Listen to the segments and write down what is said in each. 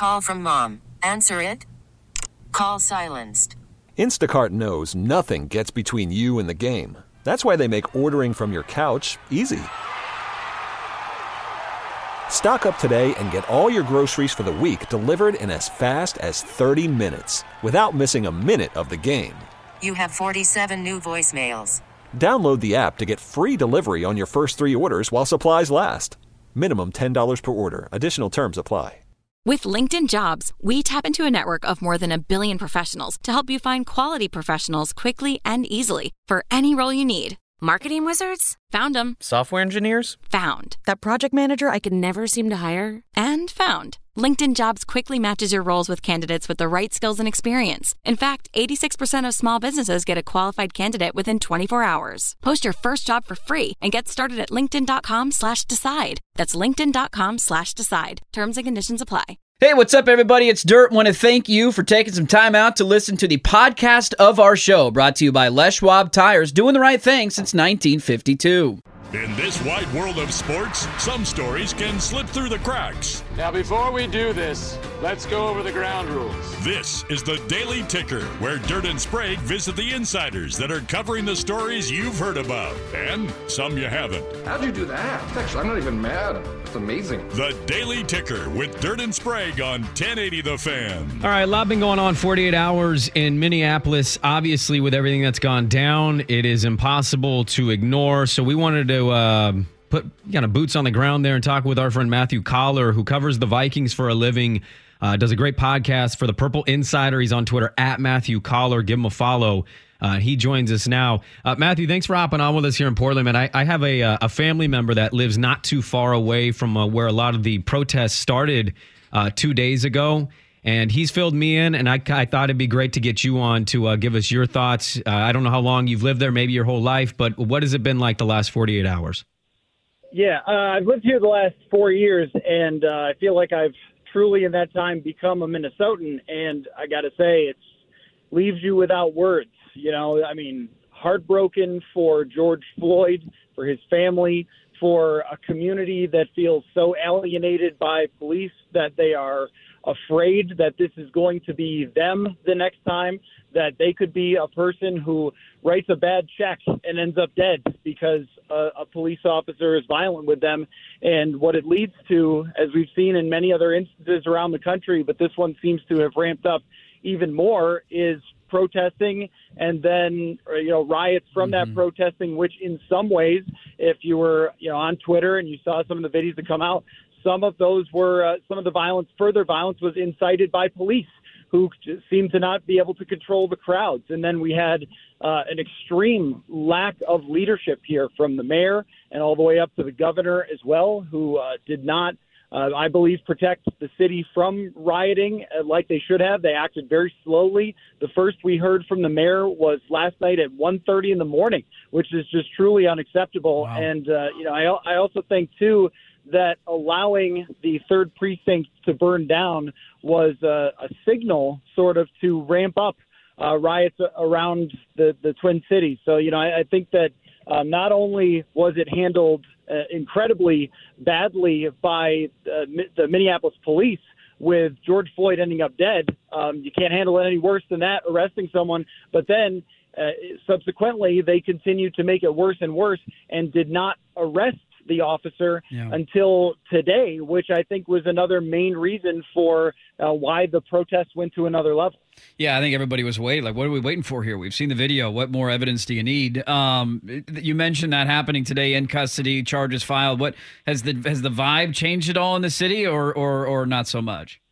Call from mom. Answer it. Call silenced. Instacart knows nothing gets between you and the game. That's why they make ordering from your couch easy. Stock up today and get all your groceries for the week delivered in as fast as 30 minutes without missing a minute of the game. You have 47 new voicemails. Download the app to get free delivery on your first 3 orders while supplies last. Minimum $10 per order. Additional terms apply. With LinkedIn Jobs, we tap into a network of more than 1 billion professionals to help you find quality professionals quickly and easily for any role you need. Marketing wizards? Found them. Software engineers? Found. That project manager I could never seem to hire? And found. LinkedIn Jobs quickly matches your roles with candidates with the right skills and experience. In fact, 86% of small businesses get a qualified candidate within 24 hours. Post your first job for free and get started at linkedin.com/decide. That's linkedin.com/decide. Terms and conditions apply. Hey, what's up, everybody? It's Dirt. Want to thank you for taking some time out to listen to the podcast of our show, brought to you by Les Schwab Tires, doing the right thing since 1952. In this wide world of sports, some stories can slip through the cracks. Now, before we do this, let's go over the ground rules. This is the Daily Ticker, where Dirt and Sprague visit the insiders that are covering the stories you've heard about, and some you haven't. How'd you do that? Actually, I'm not even mad. It's amazing. The Daily Ticker with Dirt and Sprague on 1080 The Fan. All right, a lot been going on 48 hours in Minneapolis. Obviously, with everything that's gone down, it is impossible to ignore. So we wanted to put kind of boots on the ground there and talk with our friend Matthew Coller, who covers the Vikings for a living, does a great podcast for the Purple Insider. He's on Twitter at Matthew Coller. Give him a follow. He joins us now. Matthew, thanks for hopping on with us here in Portland, man. I have a family member that lives not too far away from where a lot of the protests started 2 days ago. And he's filled me in, and I thought it'd be great to get you on to give us your thoughts. I don't know how long you've lived there, maybe your whole life, but what has it been like the last 48 hours? Yeah, I've lived here the last 4 years, and I feel like I've truly in that time become a Minnesotan, and I got to say, it leaves you without words. You know, I mean, heartbroken for George Floyd, for his family, for a community that feels so alienated by police that they are afraid that this is going to be them the next time, that they could be a person who writes a bad check and ends up dead because a police officer is violent with them. And what it leads to, as we've seen in many other instances around the country, but this one seems to have ramped up even more, is protesting and then riots from that protesting, which in some ways, if you were on Twitter and you saw some of the videos that come out, some of those were some of the violence, further violence was incited by police who seemed to not be able to control the crowds. And then we had an extreme lack of leadership here from the mayor and all the way up to the governor as well, who did not, I believe, protect the city from rioting like they should have. They acted very slowly. The first we heard from the mayor was last night at 1:30 in the morning, which is just truly unacceptable. Wow. And, I also think, too, that allowing the third precinct to burn down was a signal sort of to ramp up riots around the Twin Cities. So, I think that not only was it handled incredibly badly by the Minneapolis police, with George Floyd ending up dead, you can't handle it any worse than that, arresting someone, but then subsequently they continued to make it worse and worse and did not arrest the officer until today, which I think was another main reason for why the protests went to another level. Yeah, I think everybody was waiting. Like, what are we waiting for here? We've seen the video. What more evidence do you need? You mentioned that happening today, in custody, charges filed. What has the vibe changed at all in the city, or not so much?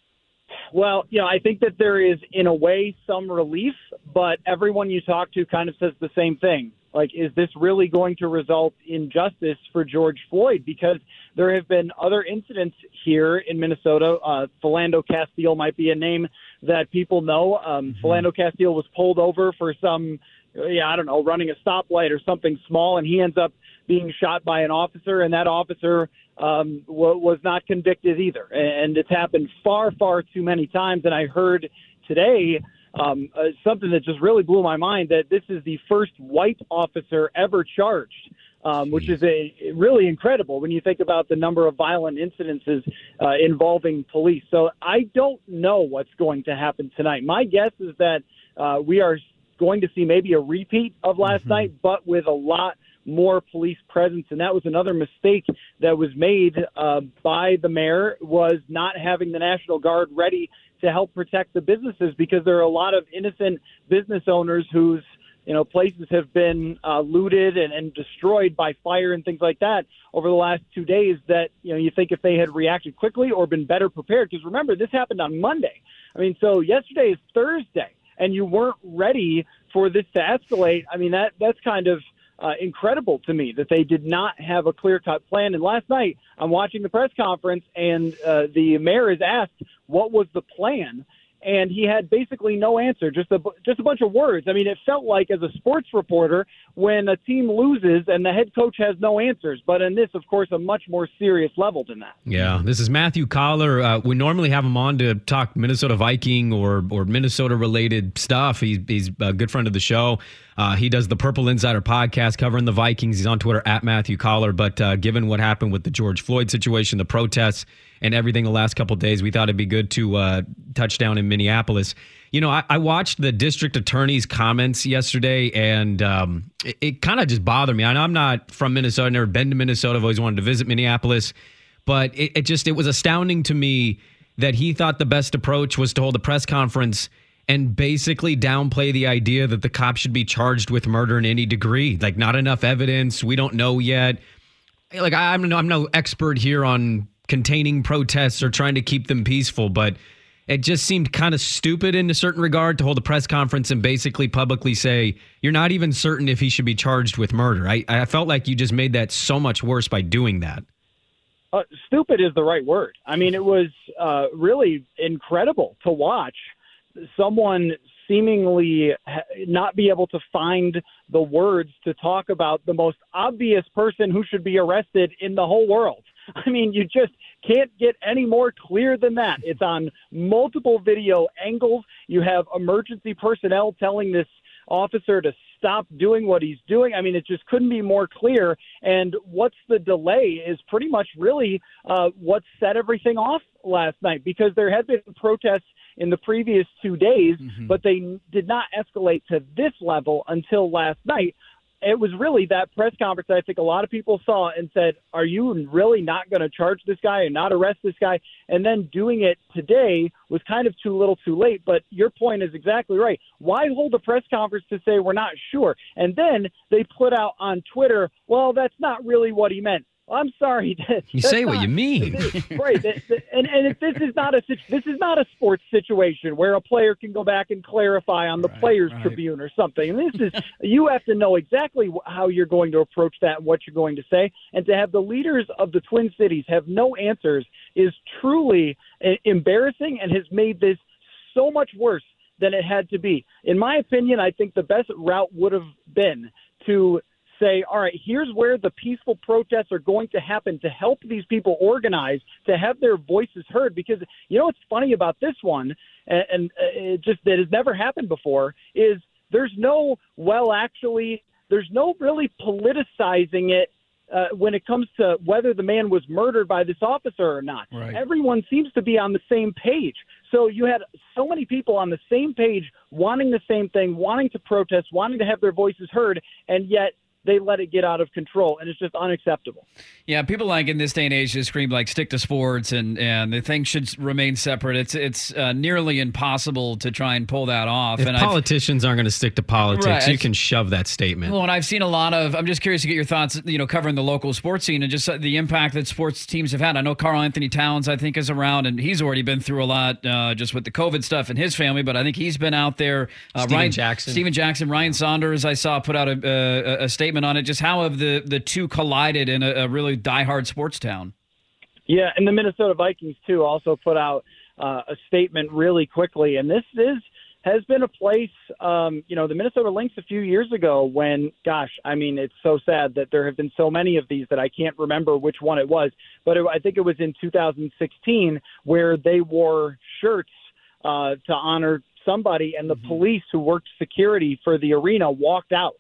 Well, I think that there is, in a way, some relief, but everyone you talk to kind of says the same thing. Like, is this really going to result in justice for George Floyd? Because there have been other incidents here in Minnesota. Philando Castile might be a name that people know. Philando Castile was pulled over for some, running a stoplight or something small, and he ends up being shot by an officer, and that officer was not convicted either. And it's happened far, far too many times. And I heard today something that just really blew my mind, that this is the first white officer ever charged which is really incredible when you think about the number of violent incidences involving police. So I don't know what's going to happen tonight. My guess is that we are going to see maybe a repeat of last night, but with a lot more police presence. And that was another mistake that was made by the mayor, was not having the National Guard ready to help protect the businesses, because there are a lot of innocent business owners whose places have been looted and destroyed by fire and things like that over the last 2 days, that, you think if they had reacted quickly or been better prepared, because remember, this happened on Monday. I mean, so yesterday is Thursday, and you weren't ready for this to escalate. I mean, that's kind of incredible to me, that they did not have a clear-cut plan. And last night, I'm watching the press conference, and the mayor is asked what was the plan, and he had basically no answer, just a bunch of words. I mean, it felt like, as a sports reporter, when a team loses and the head coach has no answers. But in this, of course, a much more serious level than that. Yeah, this is Matthew Collar. We normally have him on to talk Minnesota Viking or Minnesota-related stuff. He's a good friend of the show. He does the Purple Insider podcast covering the Vikings. He's on Twitter at Matthew Collar. But given what happened with the George Floyd situation, the protests, and everything the last couple of days, we thought it'd be good to touch down in Minneapolis. I watched the district attorney's comments yesterday, and it kind of just bothered me. I know I'm not from Minnesota, never been to Minnesota. I've always wanted to visit Minneapolis. But it was astounding to me that he thought the best approach was to hold a press conference and basically downplay the idea that the cops should be charged with murder in any degree. Like, not enough evidence. We don't know yet. Like, I'm no expert here on containing protests or trying to keep them peaceful, but it just seemed kind of stupid in a certain regard to hold a press conference and basically publicly say you're not even certain if he should be charged with murder. I felt like you just made that so much worse by doing that. Stupid is the right word. I mean, it was really incredible to watch someone seemingly not be able to find the words to talk about the most obvious person who should be arrested in the whole world. I mean, you just can't get any more clear than that. It's on multiple video angles. You have emergency personnel telling this officer to stop doing what he's doing. I mean, it just couldn't be more clear. And what's the delay is pretty much really what set everything off last night, because there had been protests in the previous 2 days, but they did not escalate to this level until last night. It was really that press conference that I think a lot of people saw and said, are you really not going to charge this guy and not arrest this guy? And then doing it today was kind of too little too late. But your point is exactly right. Why hold a press conference to say we're not sure? And then they put out on Twitter, well, that's not really what he meant. I'm sorry. You say what you mean. Right. And this is not a sports situation where a player can go back and clarify on the Players Tribune or something. And this is, you have to know exactly how you're going to approach that and what you're going to say. And to have the leaders of the Twin Cities have no answers is truly embarrassing and has made this so much worse than it had to be. In my opinion, I think the best route would have been to say, all right, here's where the peaceful protests are going to happen to help these people organize, to have their voices heard. Because, what's funny about this one, and it just that has never happened before, is there's no really politicizing it when it comes to whether the man was murdered by this officer or not. Right. Everyone seems to be on the same page. So you had so many people on the same page wanting the same thing, wanting to protest, wanting to have their voices heard, and yet they let it get out of control, and it's just unacceptable. Yeah, people like in this day and age just scream like stick to sports and the things should remain separate. It's nearly impossible to try and pull that off. If and politicians aren't going to stick to politics, you can shove that statement. Well, and I've seen a lot of, I'm just curious to get your thoughts, covering the local sports scene and just the impact that sports teams have had. I know Karl Anthony Towns, I think, is around, and he's already been through a lot just with the COVID stuff in his family, but I think he's been out there. Steven Jackson, Ryan Saunders, I saw put out a statement on it. Just how have the two collided in a really diehard sports town? Yeah, and the Minnesota Vikings, too, also put out a statement really quickly. And this has been a place, the Minnesota Lynx a few years ago when, it's so sad that there have been so many of these that I can't remember which one it was. But I think it was in 2016 where they wore shirts to honor somebody, and the police who worked security for the arena walked out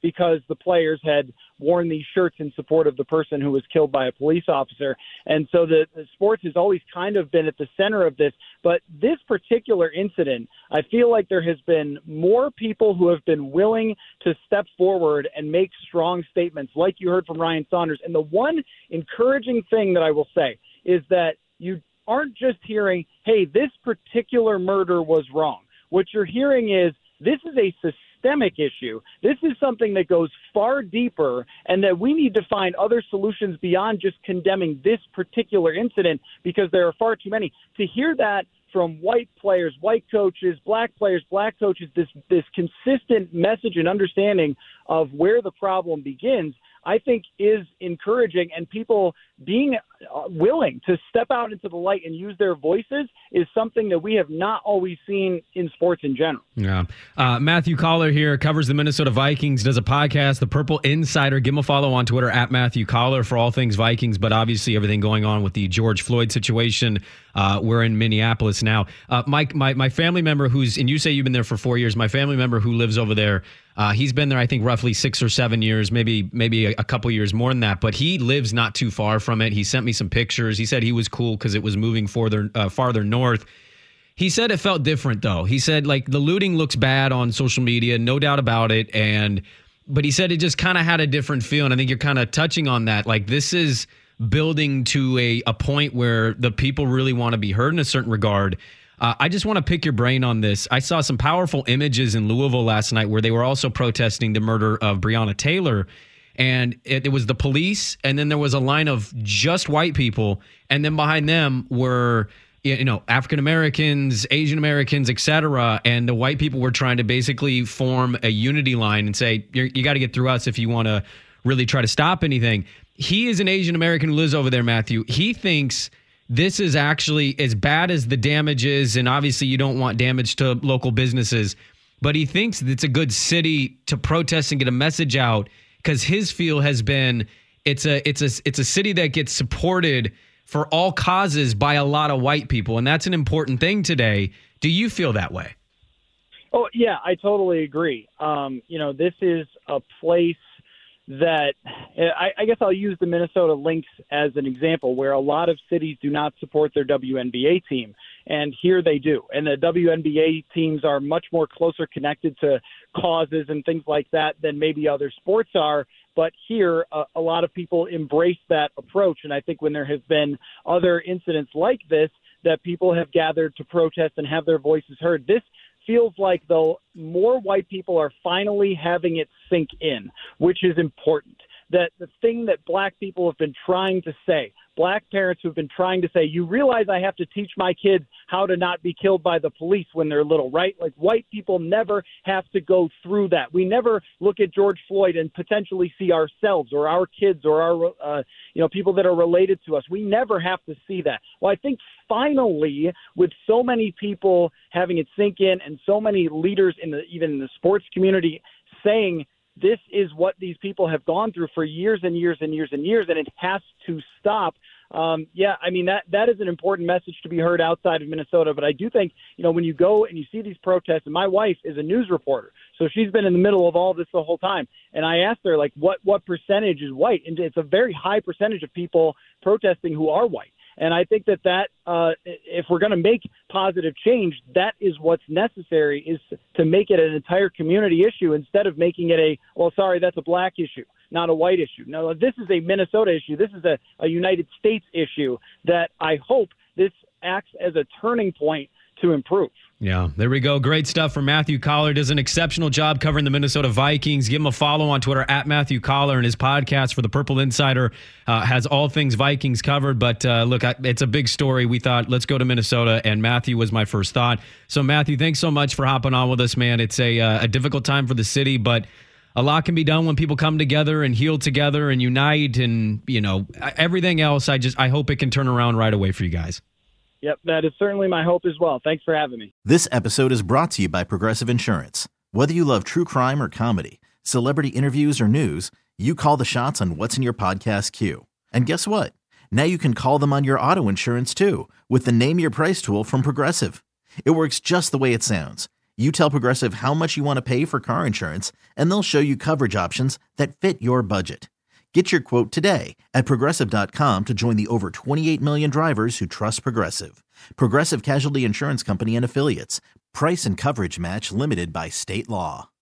because the players had worn these shirts in support of the person who was killed by a police officer. And so the sports has always kind of been at the center of this. But this particular incident, I feel like there has been more people who have been willing to step forward and make strong statements like you heard from Ryan Saunders. And the one encouraging thing that I will say is that you aren't just hearing, hey, this particular murder was wrong. What you're hearing is this is a systemic issue. This is something that goes far deeper, and that we need to find other solutions beyond just condemning this particular incident, because there are far too many. To hear that from white players, white coaches, black players, black coaches, this consistent message and understanding of where the problem begins, I think is encouraging, and people being willing to step out into the light and use their voices is something that we have not always seen in sports in general. Yeah. Matthew Coller here, covers the Minnesota Vikings, does a podcast, The Purple Insider. Give him a follow on Twitter at Matthew Coller for all things Vikings, but obviously everything going on with the George Floyd situation. We're in Minneapolis now. Mike, my family member and you say you've been there for 4 years, my family member who lives over there, he's been there, I think, roughly 6 or 7 years, maybe a couple years more than that. But he lives not too far from it. He sent me some pictures. He said he was cool because it was moving farther north. He said it felt different, though. He said, like, the looting looks bad on social media, no doubt about it. But he said it just kind of had a different feel. And I think you're kind of touching on that. Like, this is building to a point where the people really want to be heard in a certain regard. I just want to pick your brain on this. I saw some powerful images in Louisville last night where they were also protesting the murder of Breonna Taylor. And it was the police, and then there was a line of just white people, and then behind them were, African Americans, Asian Americans, etc. And the white people were trying to basically form a unity line and say, you got to get through us if you want to really try to stop anything. He is an Asian American who lives over there, Matthew. He thinks this is actually as bad as the damage is, and obviously you don't want damage to local businesses, but he thinks it's a good city to protest and get a message out, because his feel has been it's a city that gets supported for all causes by a lot of white people, and that's an important thing today. Do you feel that way? Oh, yeah, I totally agree. This is a place that I guess I'll use the Minnesota Lynx as an example, where a lot of cities do not support their WNBA team, and here they do. And the WNBA teams are much more closer connected to causes and things like that than maybe other sports are. But here, a lot of people embrace that approach. And I think when there has been other incidents like this, that people have gathered to protest and have their voices heard, this feels like, though, more white people are finally having it sink in, which is important. That the thing that black people have been trying to say, black parents who've been trying to say, you realize I have to teach my kids how to not be killed by the police when they're little, right? Like, white people never have to go through that. We never look at George Floyd and potentially see ourselves or our kids or our people that are related to us. We never have to see that. Well, I think finally, with so many people having it sink in and so many leaders even in the sports community saying this is what these people have gone through for years and years and years and years, and it has to stop. That is an important message to be heard outside of Minnesota. But I do think, when you go and you see these protests, and my wife is a news reporter, so she's been in the middle of all this the whole time. And I asked her, like, what percentage is white? And it's a very high percentage of people protesting who are white. And I think that if we're going to make positive change, that is what's necessary, is to make it an entire community issue instead of making it that's a black issue, not a white issue. No, this is a Minnesota issue. This is a United States issue that I hope this acts as a turning point to improve. Yeah, there we go. Great stuff from Matthew Coller. Does an exceptional job covering the Minnesota Vikings. Give him a follow on Twitter at Matthew Coller, and his podcast for the Purple Insider has all things Vikings covered. But it's a big story. We thought, let's go to Minnesota, and Matthew was my first thought. So, Matthew, thanks so much for hopping on with us, man. It's a difficult time for the city, but a lot can be done when people come together and heal together and unite, and everything else. I hope it can turn around right away for you guys. Yep, that is certainly my hope as well. Thanks for having me. This episode is brought to you by Progressive Insurance. Whether you love true crime or comedy, celebrity interviews or news, you call the shots on what's in your podcast queue. And guess what? Now you can call them on your auto insurance too, with the Name Your Price tool from Progressive. It works just the way it sounds. You tell Progressive how much you want to pay for car insurance, and they'll show you coverage options that fit your budget. Get your quote today at Progressive.com to join the over 28 million drivers who trust Progressive. Progressive Casualty Insurance Company and Affiliates. Price and coverage match limited by state law.